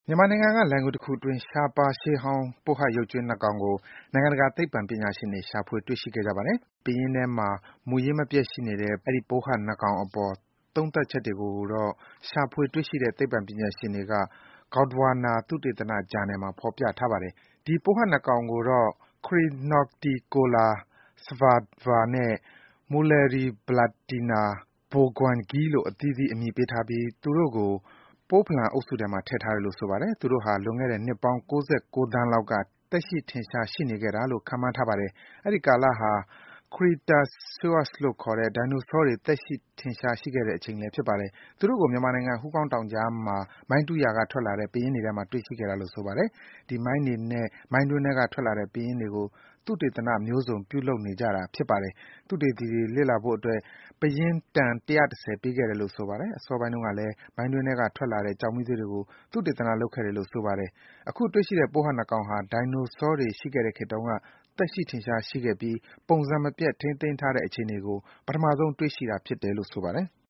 မြန်မာနိုင်ငံက လိုဏ်ဂူတခုအတွင်း ရှားပါး ရှေးဟောင်း ပိုးဟပ်ရုပ်ကြွင်း ၂ ကောင်ကို နိုင်ငံတကာ သိပ္ပံပညာရှင်တွေ ရှာဖွေ တွေ့ရှိခဲ့ကြပါတယ်။ ပယင်းထဲမှာ မူရင်းမပျက်ရှိနေတဲ့ အဲဒီ ပိုးဟပ် ၂ ကောင်အပေါ် သုံးသပ်ချက်တွေကိုတော့ ရှာဖွေတွေ့ရှိတဲ့ သိပ္ပံပညာရှင်တွေက Gondwana သုတေသနဂျာနယ်မှာ ဖော်ပြထားပါတယ်။ ဒီ ပိုးဟပ် ၂ ကောင်ကိုတော့ Creenoticola Svava နဲ့ Mulleriblottina Bouguengie လို့ အသီးသီး အမည်ပေးထားပြီး သူတို့ကို ပိုးဖလံအုပ်စုထဲမှာ ထည့်ထားတယ်လို့ ဆိုပါတယ်။ သူတို့ဟာ လွန်ခဲ့တဲ့ နှစ်ပေါင်း ၉၉ သန်းလောက်က သက်ရှိ ထင်ရှား ရှိနေခဲ့တာလို့ ခန့်မှန်းထားပါတယ်။ အဲဒီကာလဟာ Cretaceous လို့ခေါ်တဲ့ ဒိုင်နိုဆောတွေ သက်ရှိ ထင်ရှားခဲ့တဲ့အချိန်လည်း ဖြစ်ပါတယ်။ သူတို့ကို မြန်မာနိုင်ငံ ဟူးကောင်းတောင်ကြားမှာ မိုင်းတူးရာက ထွက်လာတဲ့ ပယင်းတွေထဲမှာ တွေ့ရှိခဲ့တာလို့ ဆိုပါတယ်။ ဒီမိုင်းတွေနဲ့ မိုင်းတွင်းထဲက ထွက်လာတဲ့ ပယင်းတွေကို သုတေသနမျိုးစုံ ပြုလုပ်နေကြတာ ဖြစ်ပါတယ်။ သုတေသီတွေ လေ့လာဖို့အတွက် ပယင်း တန် ၁၁၀ ပေးခဲ့တယ်လို့ ဆိုပါတယ်။ အစောပိုင်းတုန်းကလည်း မိုင်းတွင်းထဲက ထွက်လာတဲ့ ကျောက်မီးသွေးတွေကို သုတေသန လုပ်ခဲ့တယ်လို့ ဆိုပါတယ်။ အခုတွေ့ရှိတဲ့ ပိုးဟပ် ၂ ကောင်ဟာ ဒိုင်နိုဆောတွေ ရှိခဲ့တဲ့ခေတ်တုန်းက သက်ရှိ ထင်ရှား ရှိခဲ့ပြီး ပုံစံမပျက် ထိန်းသိမ်းထားတဲ့ အခြေအနေကို ပထမဆုံး တွေ့ရှိတာဖြစ်တယ်လို့ ဆိုပါတယ်။